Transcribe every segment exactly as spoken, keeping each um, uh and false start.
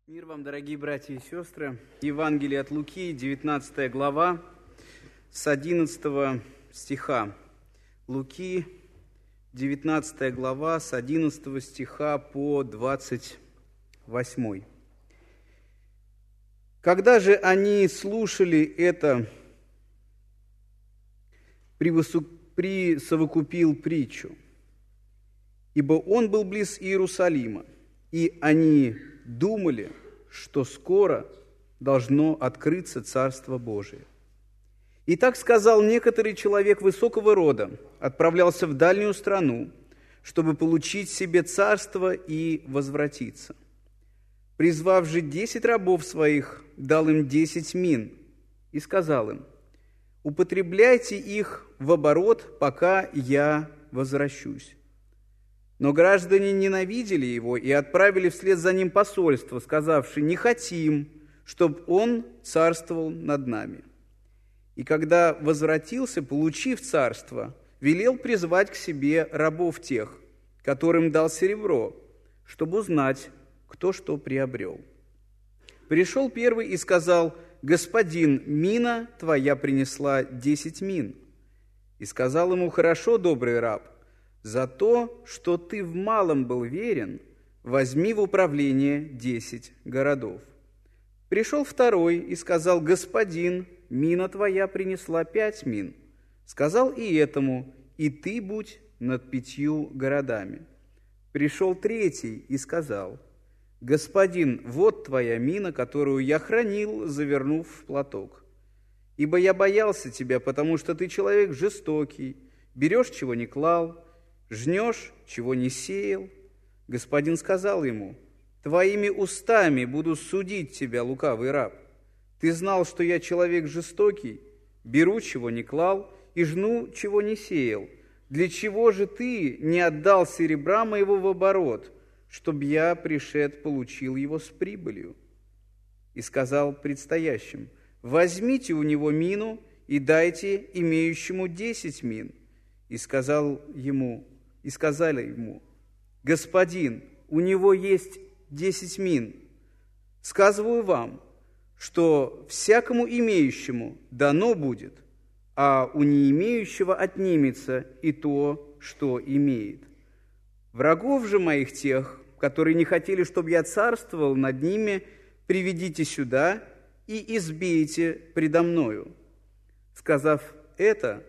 Мир вам, дорогие братья и сестры. Евангелие от Луки, девятнадцатая глава, с одиннадцатого стиха. Луки, девятнадцатая глава, с одиннадцатого стиха по двадцать восьмой. Когда же они слушали это, присовокупил притчу, ибо он был близ Иерусалима, и они думали, что скоро должно открыться Царство Божие. И так сказал некоторый человек высокого рода, отправлялся в дальнюю страну, чтобы получить себе царство и возвратиться. Призвав же десять рабов своих, дал им десять мин и сказал им: употребляйте их в оборот, пока я возвращусь. Но граждане ненавидели его и отправили вслед за ним посольство, сказавши: не хотим, чтобы он царствовал над нами. И когда возвратился, получив царство, велел призвать к себе рабов тех, которым дал серебро, чтобы узнать, кто что приобрел. Пришел первый и сказал: господин, мина твоя принесла десять мин. И сказал ему: хорошо, добрый раб, за то, что ты в малом был верен, возьми в управление десять городов. Пришел второй и сказал: господин, мина твоя принесла пять мин. Сказал и этому: и ты будь над пятью городами. Пришел третий и сказал: господин, вот твоя мина, которую я хранил, завернув в платок. Ибо я боялся тебя, потому что ты человек жестокий, берешь, чего не клал, жнешь, чего не сеял. Господин сказал ему: твоими устами буду судить тебя, лукавый раб. Ты знал, что я человек жестокий, беру, чего не клал, и жну, чего не сеял. Для чего же ты не отдал серебра моего в оборот, чтоб я, пришед, получил его с прибылью? И сказал предстоящим: возьмите у него мину и дайте имеющему десять мин. И сказал ему, и сказали ему: господин, у него есть десять мин. Сказываю вам, что всякому имеющему дано будет, а у не имеющего отнимется и то, что имеет. Врагов же моих тех, которые не хотели, чтобы я царствовал над ними, приведите сюда и избейте предо мною. Сказав это,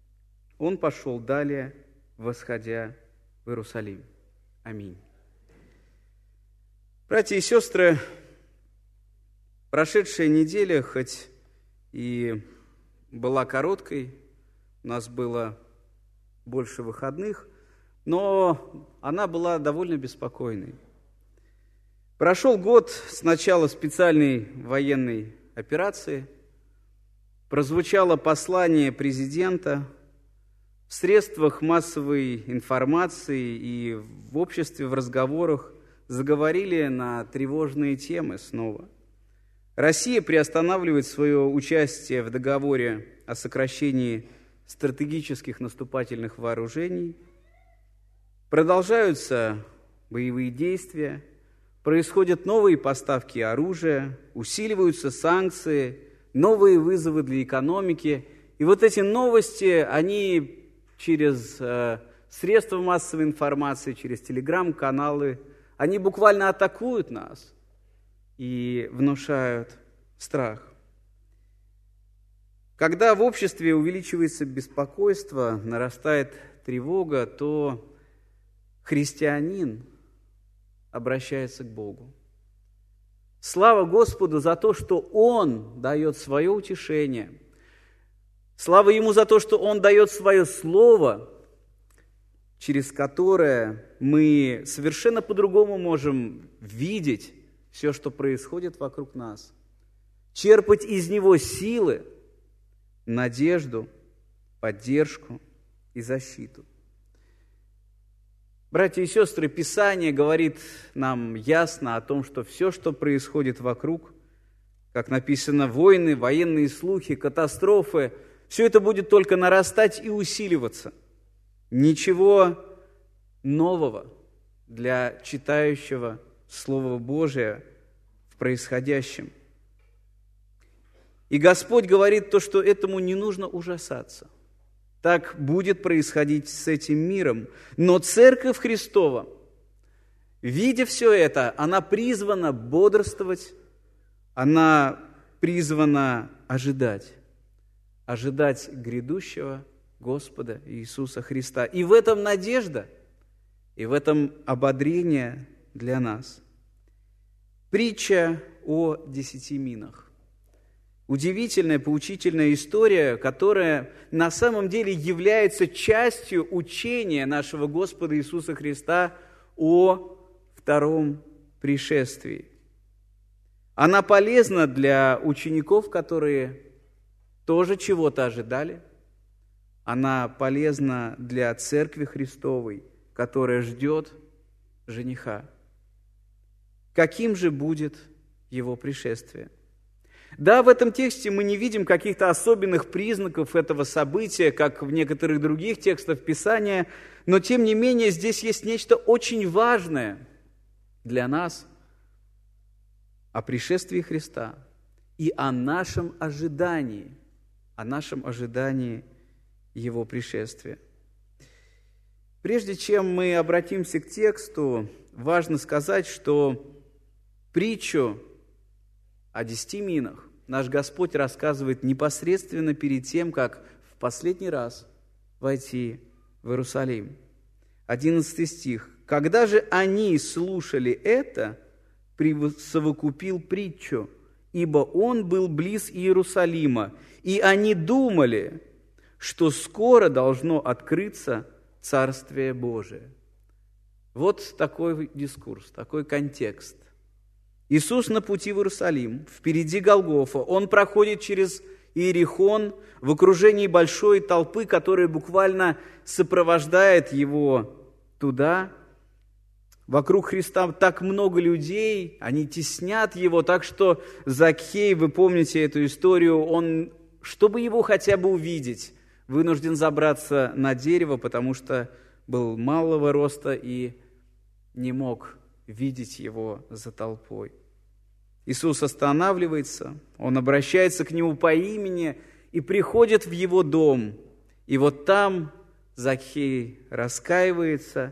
он пошел далее, восходя в Иерусалим. Аминь. Братья и сестры, прошедшая неделя, хоть и была короткой, у нас было больше выходных, но она была довольно беспокойной. Прошел год с начала специальной военной операции, прозвучало послание президента. В средствах массовой информации и в обществе, в разговорах заговорили на тревожные темы снова. Россия приостанавливает свое участие в договоре о сокращении стратегических наступательных вооружений. Продолжаются боевые действия, происходят новые поставки оружия, усиливаются санкции, новые вызовы для экономики. И вот эти новости, они через э, средства массовой информации, через телеграм-каналы, они буквально атакуют нас и внушают страх. Когда в обществе увеличивается беспокойство, нарастает тревога, то христианин обращается к Богу. Слава Господу за то, что Он дает свое утешение. Слава Ему за то, что Он дает свое Слово, через которое мы совершенно по-другому можем видеть все, что происходит вокруг нас, черпать из него силы, надежду, поддержку и защиту. Братья и сестры, Писание говорит нам ясно о том, что все, что происходит вокруг, как написано, войны, военные слухи, катастрофы, все это будет только нарастать и усиливаться. Ничего нового для читающего Слово Божие в в происходящем. И Господь говорит то, что этому не нужно ужасаться. Так будет происходить с этим миром. Но Церковь Христова, видя все это, она призвана бодрствовать, она призвана ожидать. Ожидать грядущего Господа Иисуса Христа. И в этом надежда, и в этом ободрение для нас. Притча о десяти минах. Удивительная, поучительная история, которая на самом деле является частью учения нашего Господа Иисуса Христа о втором пришествии. Она полезна для учеников, которые тоже чего-то ожидали. Она полезна для Церкви Христовой, которая ждет жениха. Каким же будет его пришествие? Да, в этом тексте мы не видим каких-то особенных признаков этого события, как в некоторых других текстах Писания, но тем не менее здесь есть нечто очень важное для нас о пришествии Христа и о нашем ожидании, о нашем ожидании Его пришествия. Прежде чем мы обратимся к тексту, важно сказать, что притчу о десяти минах наш Господь рассказывает непосредственно перед тем, как в последний раз войти в Иерусалим. Одиннадцатый стих. «Когда же они слушали это, присовокупил притчу, ибо он был близ Иерусалима, и они думали, что скоро должно открыться Царствие Божие». Вот такой дискурс, такой контекст. Иисус на пути в Иерусалим, впереди Голгофа, Он проходит через Иерихон в окружении большой толпы, которая буквально сопровождает Его туда. Вокруг Христа так много людей, они теснят Его, так что Закхей, вы помните эту историю, он, чтобы Его хотя бы увидеть, вынужден забраться на дерево, потому что был малого роста и не мог видеть Его за толпой. Иисус останавливается, Он обращается к Нему по имени и приходит в Его дом. И вот там Закхей раскаивается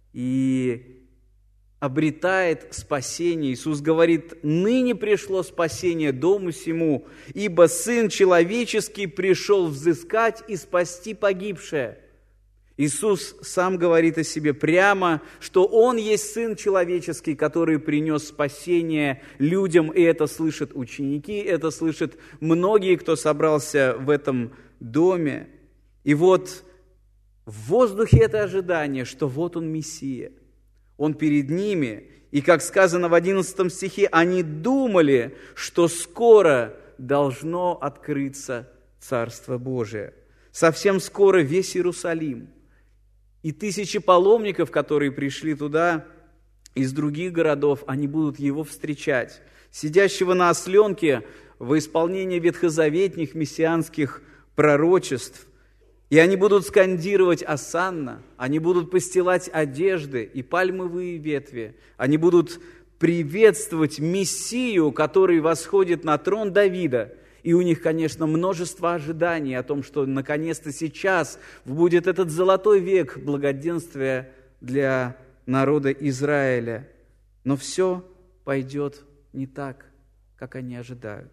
и обретает спасение. Иисус говорит: «Ныне пришло спасение дому сему, ибо Сын Человеческий пришел взыскать и спасти погибшее». Иисус сам говорит о себе прямо, что Он есть Сын Человеческий, который принес спасение людям, и это слышат ученики, это слышат многие, кто собрался в этом доме. И вот в воздухе это ожидание, что вот Он Мессия, Он перед ними, и, как сказано в одиннадцатом стихе, они думали, что скоро должно открыться Царство Божие. Совсем скоро весь Иерусалим и тысячи паломников, которые пришли туда из других городов, они будут Его встречать, сидящего на осленке во исполнении ветхозаветных мессианских пророчеств. И они будут скандировать «Осанна», они будут постилать одежды и пальмовые ветви, они будут приветствовать Мессию, который восходит на трон Давида. И у них, конечно, множество ожиданий о том, что наконец-то сейчас будет этот золотой век благоденствия для народа Израиля. Но все пойдет не так, как они ожидают.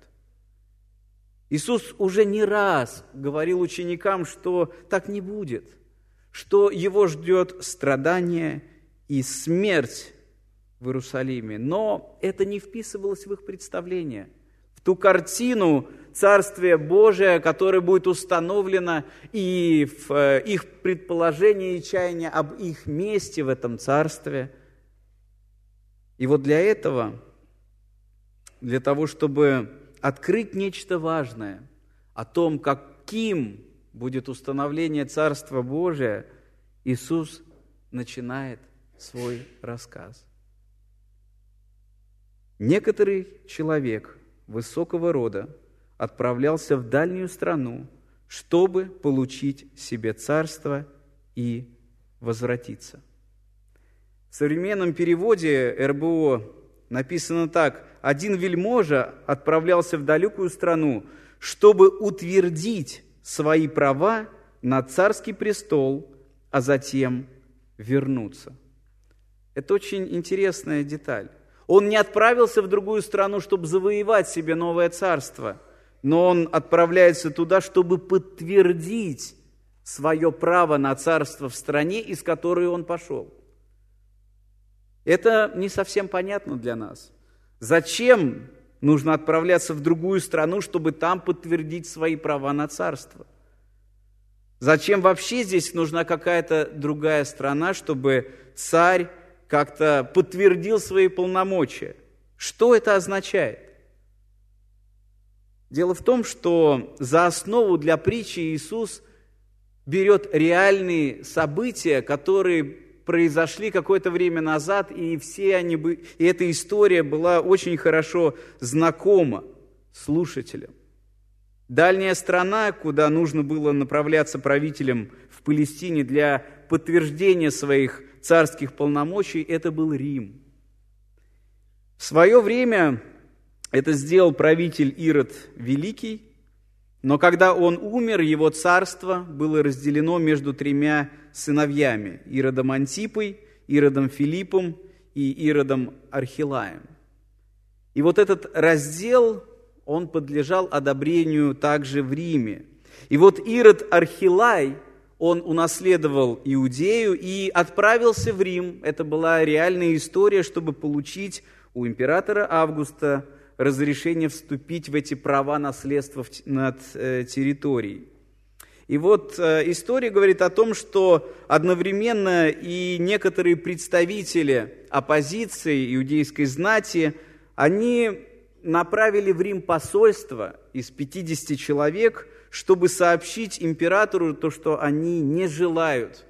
Иисус уже не раз говорил ученикам, что так не будет, что Его ждет страдание и смерть в Иерусалиме. Но это не вписывалось в их представление, в ту картину Царствия Божия, которое будет установлено, и в их предположение и чаяние об их месте в этом Царстве. И вот для этого, для того, чтобы открыть нечто важное о том, каким будет установление Царства Божия, Иисус начинает свой рассказ. Некоторый человек высокого рода отправлялся в дальнюю страну, чтобы получить себе царство и возвратиться. В современном переводе эр бэ о Написано так: один вельможа отправлялся в далекую страну, чтобы утвердить свои права на царский престол, а затем вернуться. Это очень интересная деталь. Он не отправился в другую страну, чтобы завоевать себе новое царство, но он отправляется туда, чтобы подтвердить свое право на царство в стране, из которой он пошел. Это не совсем понятно для нас. Зачем нужно отправляться в другую страну, чтобы там подтвердить свои права на царство? Зачем вообще здесь нужна какая-то другая страна, чтобы царь как-то подтвердил свои полномочия? Что это означает? Дело в том, что за основу для притчи Иисус берет реальные события, которые произошли какое-то время назад, и все они бы, и эта история была очень хорошо знакома слушателям. Дальняя страна, куда нужно было направляться правителям в Палестине для подтверждения своих царских полномочий, это был Рим. В свое время это сделал правитель Ирод Великий, но когда он умер, его царство было разделено между тремя сыновьями – Иродом Антипой, Иродом Филиппом и Иродом Архилаем. И вот этот раздел, он подлежал одобрению также в Риме. И вот Ирод Архилай, он унаследовал Иудею и отправился в Рим. Это была реальная история, чтобы получить у императора Августа разрешение вступить в эти права наследства над э, территорией. И вот э, история говорит о том, что одновременно и некоторые представители оппозиции иудейской знати, они направили в Рим посольство из пятидесяти человек, чтобы сообщить императору то, что они не желают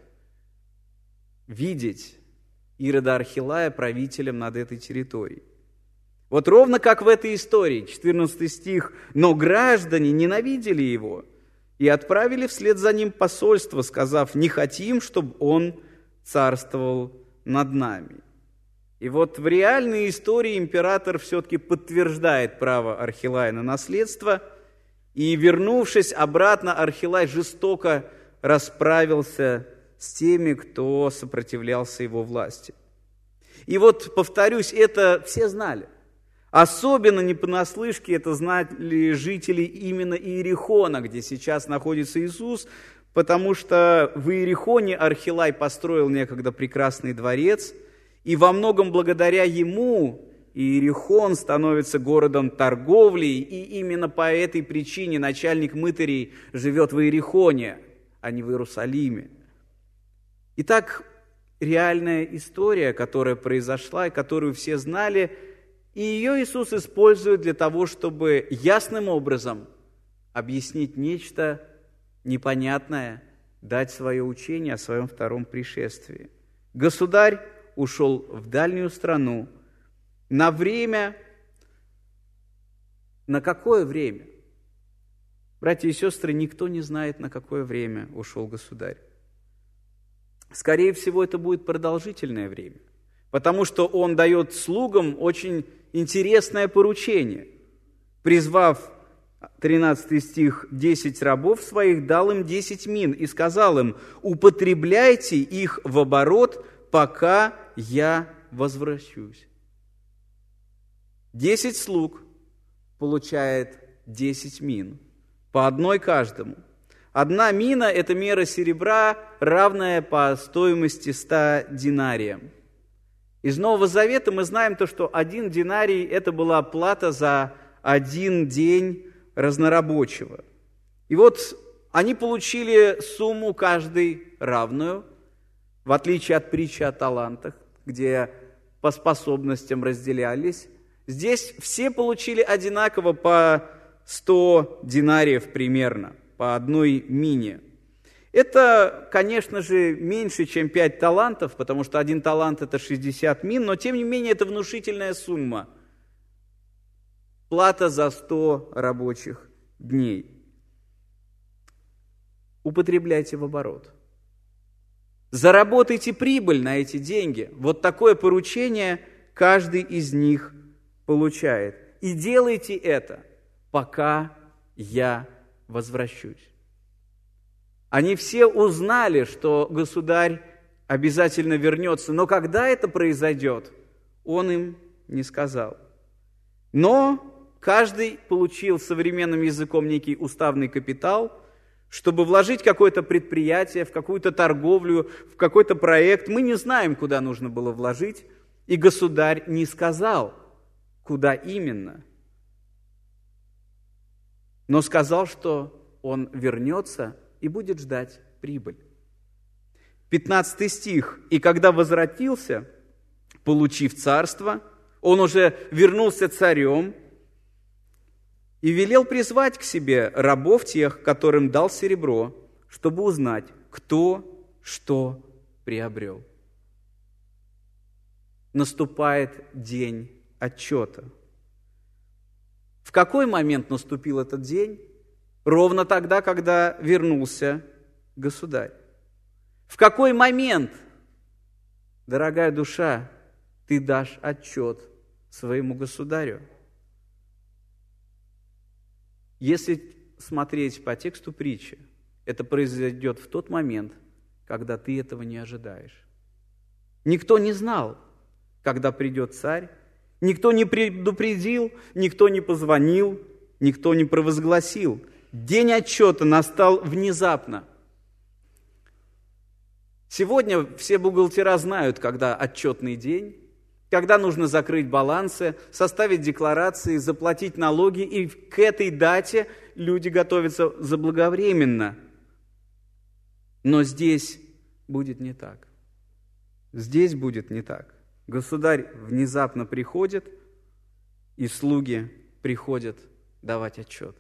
видеть Ирода Архилая правителем над этой территорией. Вот ровно как в этой истории, четырнадцатый стих, «Но граждане ненавидели его и отправили вслед за ним посольство, сказав: не хотим, чтобы он царствовал над нами». И вот в реальной истории император все-таки подтверждает право Архилая на наследство, и, вернувшись обратно, Архилай жестоко расправился с теми, кто сопротивлялся его власти. И вот, повторюсь, это все знали. Особенно не понаслышке это знали жители именно Иерихона, где сейчас находится Иисус, потому что в Иерихоне Архилай построил некогда прекрасный дворец, и во многом благодаря ему Иерихон становится городом торговли, и именно по этой причине начальник мытарей живет в Иерихоне, а не в Иерусалиме. Итак, реальная история, которая произошла и которую все знали, и ее Иисус использует для того, чтобы ясным образом объяснить нечто непонятное, дать свое учение о своем втором пришествии. Государь ушел в дальнюю страну на время. На какое время? Братья и сестры, никто не знает, на какое время ушел государь. Скорее всего, это будет продолжительное время, потому что он дает слугам очень интересное поручение. Призвав, тринадцатый стих, десять рабов своих, дал им десять мин и сказал им: употребляйте их в оборот, пока я возвращусь. Десять слуг получает десять мин, по одной каждому. Одна мина – это мера серебра, равная по стоимости ста динариям. Из Нового Завета мы знаем то, что один динарий – это была плата за один день разнорабочего. И вот они получили сумму каждый равную, в отличие от притчи о талантах, где по способностям разделялись. Здесь все получили одинаково по сто динариев примерно, по одной мине. Это, конечно же, меньше, чем пять талантов, потому что один талант – это шестьдесят мин, но, тем не менее, это внушительная сумма. Плата за сто рабочих дней. Употребляйте в оборот. Заработайте прибыль на эти деньги. Вот такое поручение каждый из них получает. И делайте это, пока я возвращусь. Они все узнали, что государь обязательно вернется, но когда это произойдет, он им не сказал. Но каждый получил современным языком некий уставный капитал, чтобы вложить какое-то предприятие, в какую-то торговлю, в какой-то проект. Мы не знаем, куда нужно было вложить, и государь не сказал, куда именно. Но сказал, что он вернется и будет ждать прибыль. пятнадцатый стих. «И когда возвратился, получив царство, он уже вернулся царем и велел призвать к себе рабов тех, которым дал серебро, чтобы узнать, кто что приобрел». Наступает день отчета. В какой момент наступил этот день? Ровно тогда, когда вернулся государь. В какой момент, дорогая душа, ты дашь отчет своему государю? Если смотреть по тексту притчи, это произойдет в тот момент, когда ты этого не ожидаешь. Никто не знал, когда придет царь, никто не предупредил, никто не позвонил, никто не провозгласил. День отчета настал внезапно. Сегодня все бухгалтера знают, когда отчетный день, когда нужно закрыть балансы, составить декларации, заплатить налоги, и к этой дате люди готовятся заблаговременно. Но здесь будет не так. Здесь будет не так. Государь внезапно приходит, и слуги приходят давать отчет.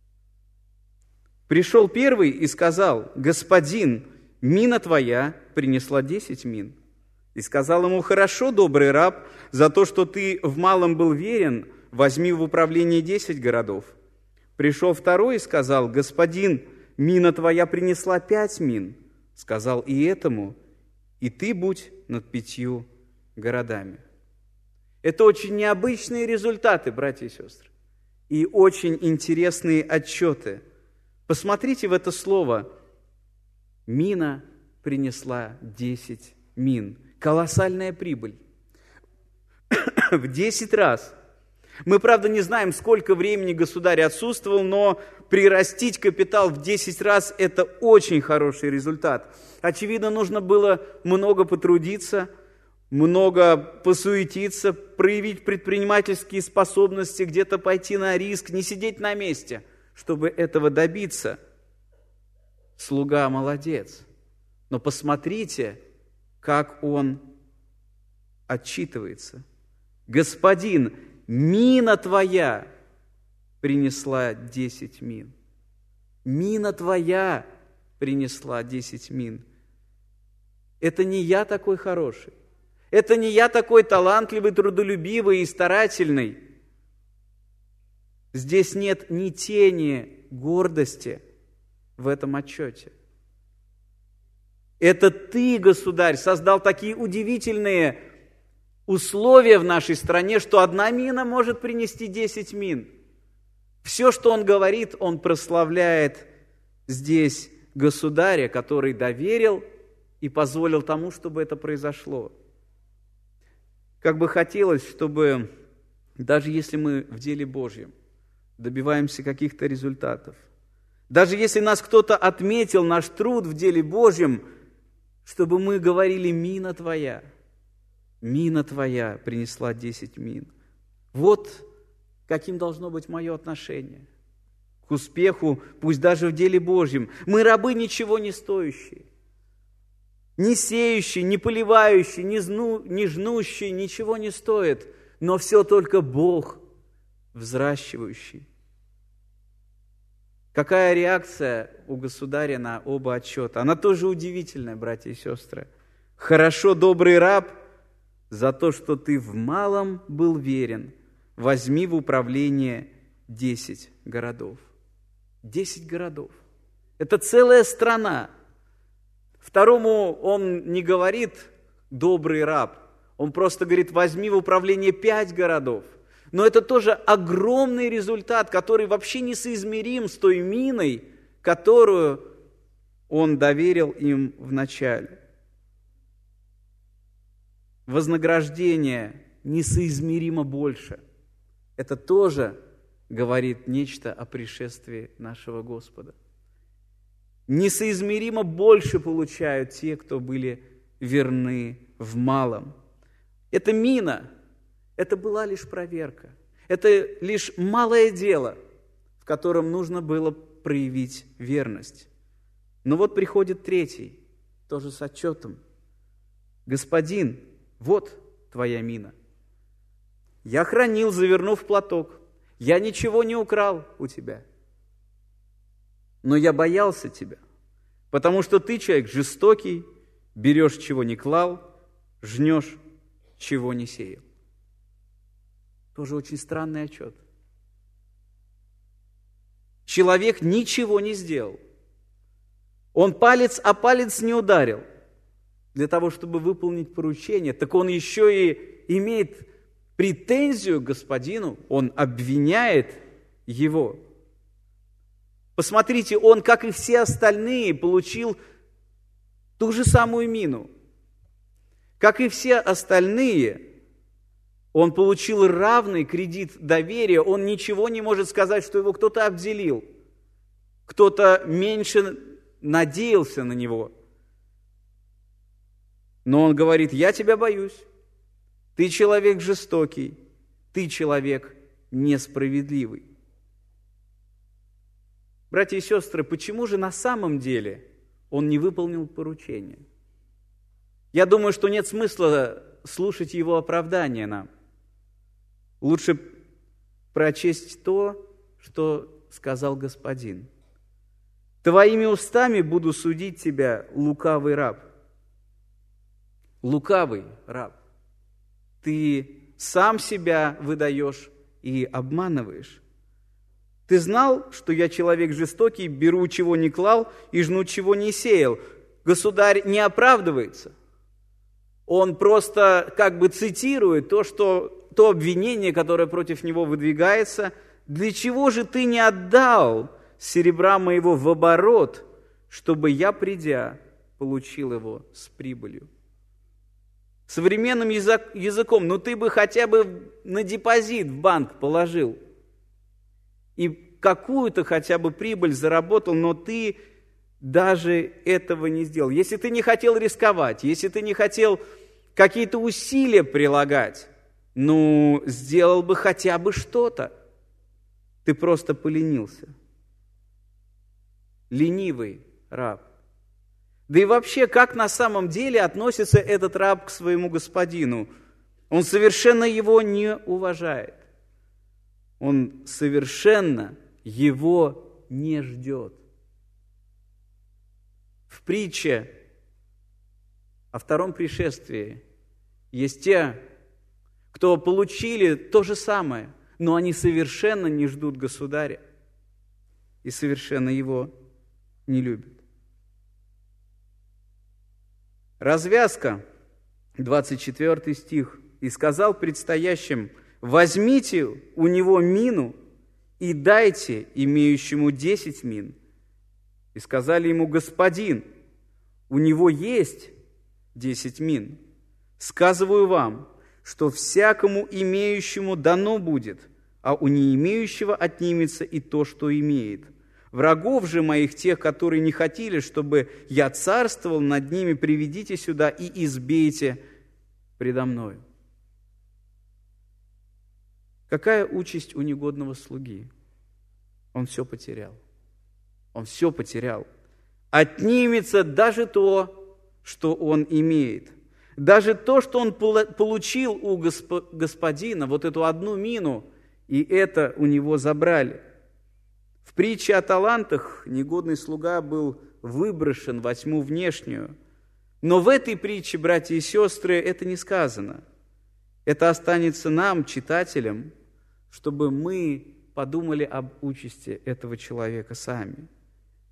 Пришел первый и сказал: «Господин, мина твоя принесла десять мин». И сказал ему: «Хорошо, добрый раб, за то, что ты в малом был верен, возьми в управление десять городов». Пришел второй и сказал: «Господин, мина твоя принесла пять мин». Сказал и этому: «И ты будь над пятью городами». Это очень необычные результаты, братья и сестры, и очень интересные отчеты. Посмотрите в это слово. Мина принесла десять мин. Колоссальная прибыль. В десять раз. Мы, правда, не знаем, сколько времени государь отсутствовал, но прирастить капитал в десять раз – это очень хороший результат. Очевидно, нужно было много потрудиться, много посуетиться, проявить предпринимательские способности, где-то пойти на риск, не сидеть на месте, чтобы этого добиться. Слуга молодец. Но посмотрите, как он отчитывается. «Господин, мина твоя принесла десять мин». Мина твоя принесла десять мин. Это не я такой хороший. Это не я такой талантливый, трудолюбивый и старательный. Здесь нет ни тени гордости в этом отчете. Это ты, государь, создал такие удивительные условия в нашей стране, что одна мина может принести десять мин. Все, что он говорит, он прославляет здесь государя, который доверил и позволил тому, чтобы это произошло. Как бы хотелось, чтобы даже если мы в деле Божьем добиваемся каких-то результатов, даже если нас кто-то отметил наш труд в деле Божьем, чтобы мы говорили: «Мина твоя, мина твоя принесла десять мин». Вот каким должно быть мое отношение к успеху, пусть даже в деле Божьем. Мы рабы ничего не стоящие, не сеющие, не поливающие, не, зну, не жнущие, ничего не стоит, но все только Бог взращивающий. Какая реакция у государя на оба отчета? Она тоже удивительная, братья и сестры. «Хорошо, добрый раб, за то, что ты в малом был верен, возьми в управление десять городов». Десять городов. Это целая страна. Второму он не говорит «добрый раб», Он просто говорит, возьми в управление пять городов. Но это тоже огромный результат, который вообще несоизмерим с той миной, которую он доверил им в начале. Вознаграждение несоизмеримо больше. Это тоже говорит нечто о пришествии нашего Господа. Несоизмеримо больше получают те, кто были верны в малом. Это мина, это была лишь проверка. Это лишь малое дело, в котором нужно было проявить верность. Но вот приходит третий, тоже с отчетом. Господин, вот твоя мина. Я хранил, завернув платок. Я ничего не украл у тебя. Но я боялся тебя, потому что ты человек жестокий, берешь, чего не клал, жнешь, чего не сеял. Тоже очень странный отчет. Человек ничего не сделал. Он палец о палец не ударил для того, чтобы выполнить поручение. Так он еще и имеет претензию к господину, он обвиняет его. Посмотрите, он, как и все остальные, получил ту же самую мину. Как и все остальные, он получил равный кредит доверия, он ничего не может сказать, что его кто-то обделил, кто-то меньше надеялся на него. Но он говорит, я тебя боюсь, ты человек жестокий, ты человек несправедливый. Братья и сестры, почему же на самом деле он не выполнил поручение? Я думаю, что нет смысла слушать его оправдания нам. Лучше прочесть то, что сказал Господин. «Твоими устами буду судить тебя, лукавый раб». Лукавый раб. Ты сам себя выдаешь и обманываешь. Ты знал, что я человек жестокий, беру, чего не клал, и жну, чего не сеял. Государь не оправдывается. Он просто как бы цитирует то, что, то обвинение, которое против него выдвигается. Для чего же ты не отдал серебра моего в оборот, чтобы я, придя, получил его с прибылью? Современным язык, языком, ну ты бы хотя бы на депозит в банк положил и какую-то хотя бы прибыль заработал, но ты даже этого не сделал. Если ты не хотел рисковать, если ты не хотел какие-то усилия прилагать, ну, сделал бы хотя бы что-то. Ты просто поленился. Ленивый раб. Да и вообще, как на самом деле относится этот раб к своему господину? Он совершенно его не уважает. Он совершенно его не ждет. В притче о втором пришествии есть те, кто получили то же самое, но они совершенно не ждут государя и совершенно его не любят. Развязка, двадцать четвёртый стих. «И сказал предстоящим: возьмите у него мину и дайте имеющему десять мин. И сказали ему: господин, у него есть десять мин. Сказываю вам, что всякому имеющему дано будет, а у не имеющего отнимется и то, что имеет. Врагов же моих, тех, которые не хотели, чтобы я царствовал над ними, приведите сюда и избейте предо мною». Какая участь у негодного слуги? Он все потерял. Он все потерял. Отнимется даже то, что он имеет. Даже то, что он получил у господина, вот эту одну мину, и это у него забрали. В притче о талантах негодный слуга был выброшен во тьму внешнюю. Но в этой притче, братья и сестры, это не сказано. Это останется нам, читателям, чтобы мы подумали об участи этого человека сами.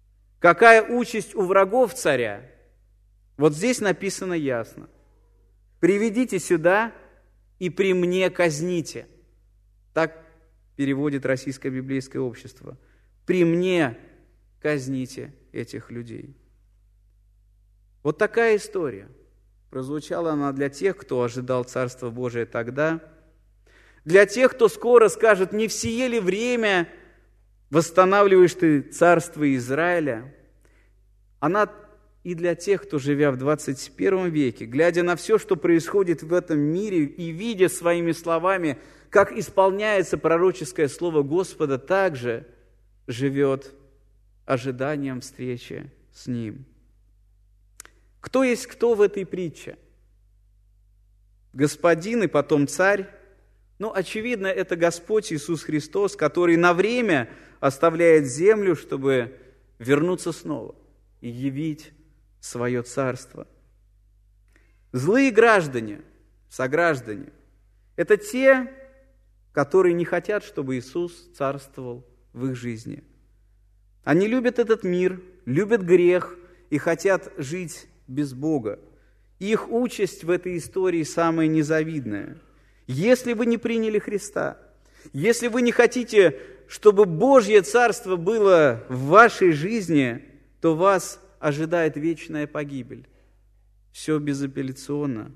Какая участь у врагов царя? Вот здесь написано ясно. приведите сюда и при мне казните». Так переводит Российское библейское общество. «При мне казните этих людей». Вот такая история. Прозвучала она для тех, кто ожидал Царства Божия тогда, для тех, кто скоро скажет: «Не в сие ли время восстанавливаешь ты царство Израиля?» Она и для тех, кто, живя в двадцать первом веке, глядя на все, что происходит в этом мире, и видя своими словами, как исполняется пророческое слово Господа, также живет ожиданием встречи с Ним. Кто есть кто в этой притче? Господин и потом царь? Ну, очевидно, это Господь Иисус Христос, который на время оставляет землю, чтобы вернуться снова и явить свое царство. Злые граждане, сограждане, это те, которые не хотят, чтобы Иисус царствовал в их жизни. Они любят этот мир, любят грех и хотят жить без Бога. Их участь в этой истории самая незавидная. Если вы не приняли Христа, если вы не хотите, чтобы Божье Царство было в вашей жизни, то вас ожидает вечная погибель. Все безапелляционно.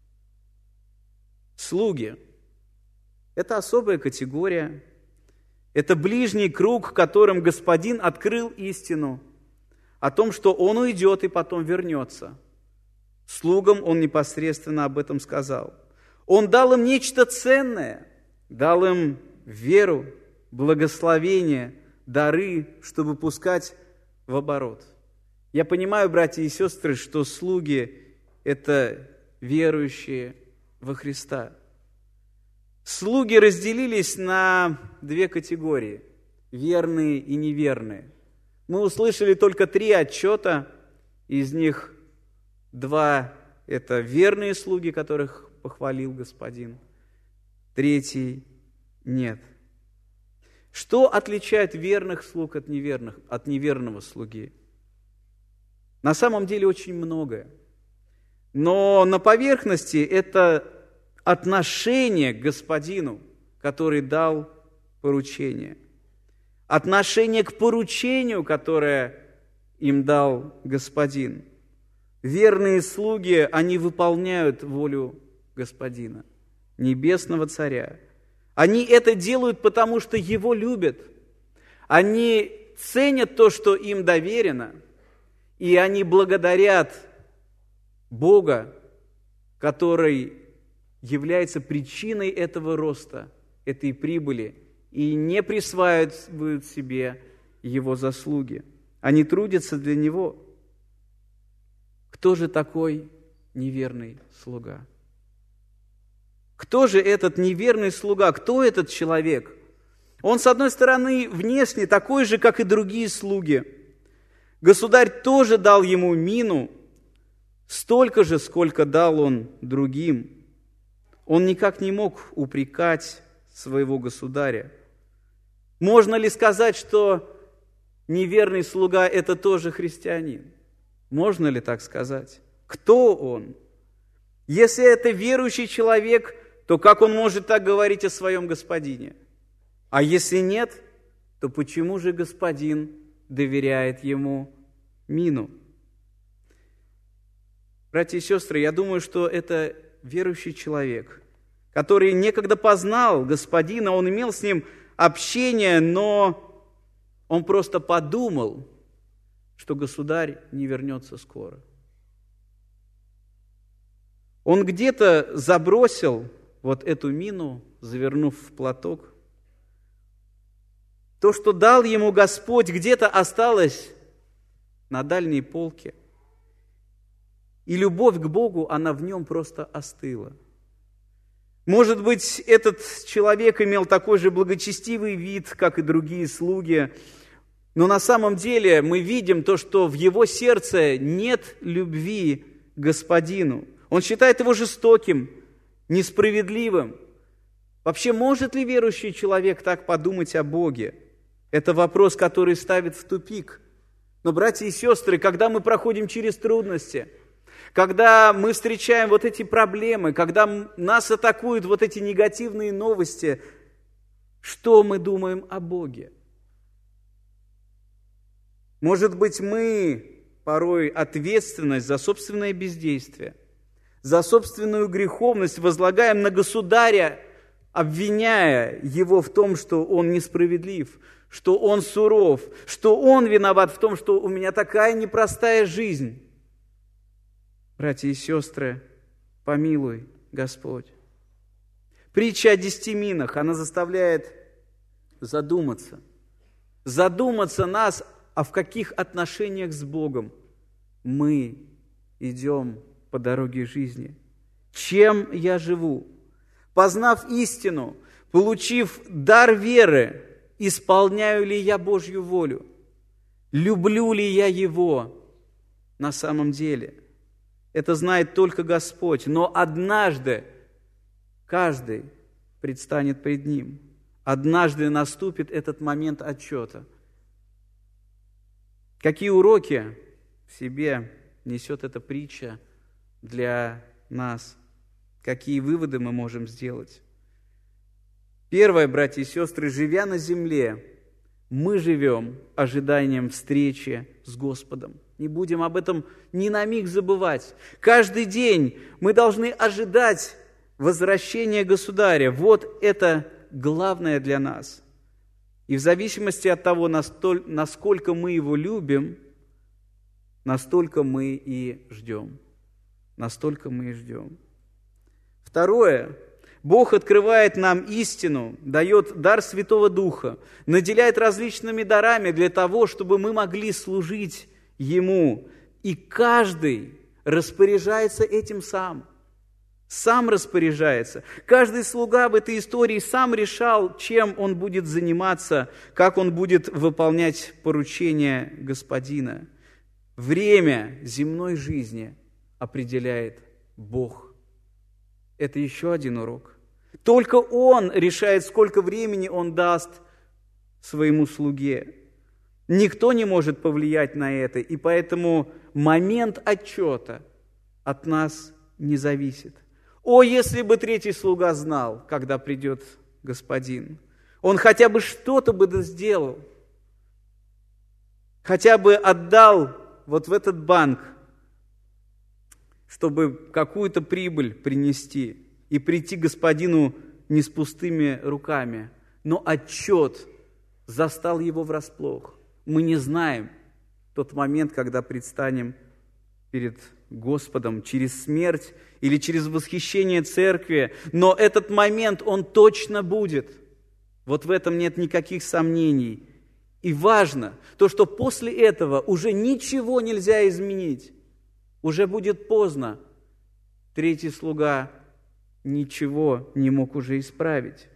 Слуги – это особая категория. Это ближний круг, которым Господин открыл истину о том, что Он уйдет и потом вернется. Слугам Он непосредственно об этом сказал. Он дал им нечто ценное, дал им веру, благословение, дары, чтобы пускать в оборот. Я понимаю, братья и сестры, что слуги – это верующие во Христа. Слуги разделились на две категории – верные и неверные. Мы услышали только три отчета, из них два – это верные слуги, которых похвалил Господин, третий – нет. Что отличает верных слуг от неверных, от неверного слуги? На самом деле очень многое. Но на поверхности это отношение к Господину, который дал поручение. Отношение к поручению, которое им дал Господин. Верные слуги, они выполняют волю Господина, Небесного Царя. Они это делают, потому что Его любят. Они ценят то, что им доверено, и они благодарят Бога, который является причиной этого роста, этой прибыли, и не присваивают себе Его заслуги. Они трудятся для Него. Кто же такой неверный слуга? Кто же этот неверный слуга? Кто этот человек? Он, с одной стороны, внешне такой же, как и другие слуги. Государь тоже дал ему мину, столько же, сколько дал он другим. Он никак не мог упрекать своего государя. Можно ли сказать, что неверный слуга – это тоже христианин? Можно ли так сказать? Кто он? Если это верующий человек, то как он может так говорить о своем господине? А если нет, то почему же господин доверяет ему мину? Братья и сестры, я думаю, что это верующий человек, который некогда познал господина, он имел с ним общение, но он просто подумал, что государь не вернется скоро. Он где-то забросил вот эту мину, завернув в платок. То, что дал ему Господь, где-то осталось на дальней полке. И любовь к Богу, она в нем просто остыла. Может быть, этот человек имел такой же благочестивый вид, как и другие слуги, но на самом деле мы видим то, что в его сердце нет любви к Господину. Он считает его жестоким, несправедливым. Вообще, может ли верующий человек так подумать о Боге? Это вопрос, который ставит в тупик. Но, братья и сестры, когда мы проходим через трудности, когда мы встречаем вот эти проблемы, когда нас атакуют вот эти негативные новости, что мы думаем о Боге? Может быть, мы порой ответственность за собственное бездействие, за собственную греховность возлагаем на государя, обвиняя его в том, что он несправедлив, что он суров, что он виноват в том, что у меня такая непростая жизнь. Братья и сестры, помилуй, Господь. Притча о десяти минах, она заставляет задуматься. Задуматься нас, а в каких отношениях с Богом мы идем по дороге жизни. Чем я живу? Познав истину, получив дар веры, исполняю ли я Божью волю? Люблю ли я Его на самом деле? Это знает только Господь, но однажды каждый предстанет пред Ним. Однажды наступит этот момент отчета. Какие уроки в себе несет эта притча для нас? Какие выводы мы можем сделать? Первое, братья и сестры, живя на земле, мы живем ожиданием встречи с Господом. Не будем об этом ни на миг забывать. Каждый день мы должны ожидать возвращения Государя. Вот это главное для нас. И в зависимости от того, насколько мы Его любим, настолько мы и ждем. Настолько мы и ждем. Второе. Бог открывает нам истину, дает дар Святого Духа, наделяет различными дарами для того, чтобы мы могли служить Ему. И каждый распоряжается этим сам. Сам распоряжается. Каждый слуга в этой истории сам решал, чем он будет заниматься, как он будет выполнять поручения Господина. Время земной жизни определяет Бог. Это еще один урок. Только Он решает, сколько времени Он даст своему слуге. Никто не может повлиять на это, и поэтому момент отчета от нас не зависит. О, если бы третий слуга знал, когда придет Господин, он хотя бы что-то бы сделал, хотя бы отдал вот в этот банк, чтобы какую-то прибыль принести и прийти к Господину не с пустыми руками. Но отчет застал его врасплох. Мы не знаем тот момент, когда предстанем перед Господом через смерть или через восхищение церкви, но этот момент, он точно будет. Вот в этом нет никаких сомнений. И важно то, что после этого уже ничего нельзя изменить. Уже будет поздно. Третий слуга ничего не мог уже исправить.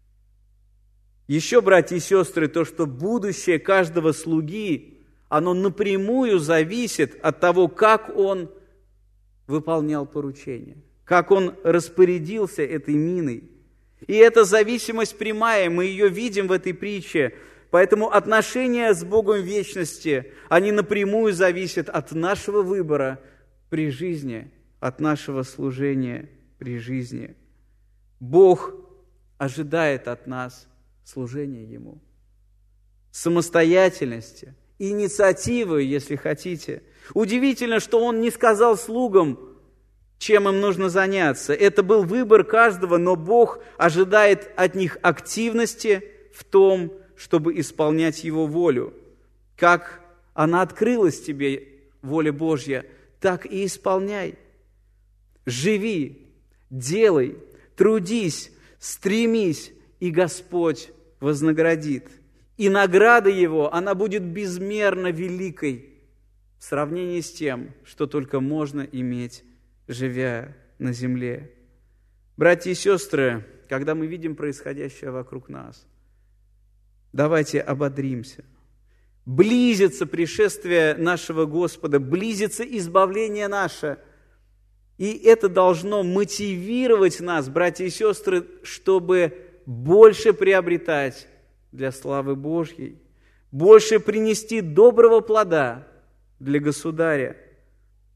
Еще, братья и сестры, то, что будущее каждого слуги, оно напрямую зависит от того, как он выполнял поручение, как он распорядился этой миной. И эта зависимость прямая, мы ее видим в этой притче. Поэтому отношения с Богом в вечности, они напрямую зависят от нашего выбора при жизни, от нашего служения при жизни. Бог ожидает от нас служения Ему, самостоятельности, инициативы, если хотите. Удивительно, что Он не сказал слугам, чем им нужно заняться. Это был выбор каждого, но Бог ожидает от них активности в том, чтобы исполнять Его волю. Как она открылась тебе, воля Божья, так и исполняй. Живи, делай, трудись, стремись, и Господь вознаградит. И награда Его, она будет безмерно великой в сравнении с тем, что только можно иметь, живя на земле. Братья и сестры, когда мы видим происходящее вокруг нас, давайте ободримся. Близится пришествие нашего Господа, близится избавление наше. И это должно мотивировать нас, братья и сестры, чтобы больше приобретать для славы Божьей, больше принести доброго плода для Государя.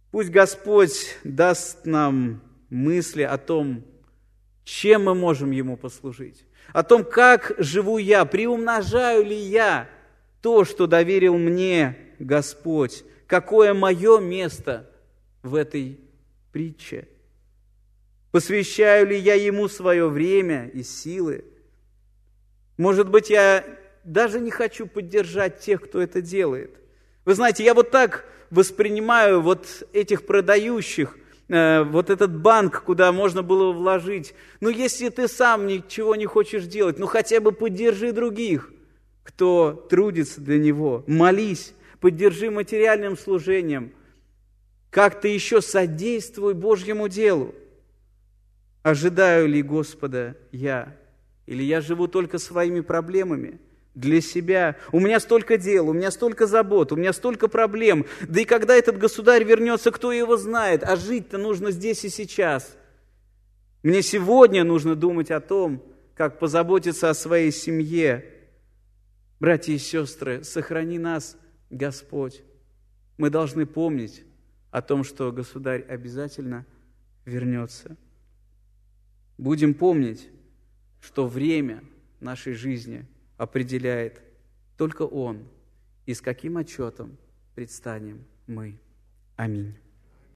Пусть Господь даст нам мысли о том, чем мы можем Ему послужить, о том, как живу я, приумножаю ли я то, что доверил мне Господь, какое мое место в этой притче. Посвящаю ли я Ему свое время и силы? Может быть, я даже не хочу поддержать тех, кто это делает. Вы знаете, я вот так воспринимаю вот этих продающих, э, вот этот банк, куда можно было вложить. Ну, если ты сам ничего не хочешь делать, ну, хотя бы поддержи других, кто трудится для него. Молись, поддержи материальным служением. Как-то еще содействуй Божьему делу. Ожидаю ли Господа я? Или я живу только своими проблемами для себя? У меня столько дел, у меня столько забот, у меня столько проблем. Да и когда этот государь вернется, кто его знает? А жить-то нужно здесь и сейчас. Мне сегодня нужно думать о том, как позаботиться о своей семье. Братья и сестры, сохрани нас, Господь. Мы должны помнить о том, что государь обязательно вернется. Будем помнить, что время нашей жизни определяет только Он, и с каким отчетом предстанем мы. Аминь.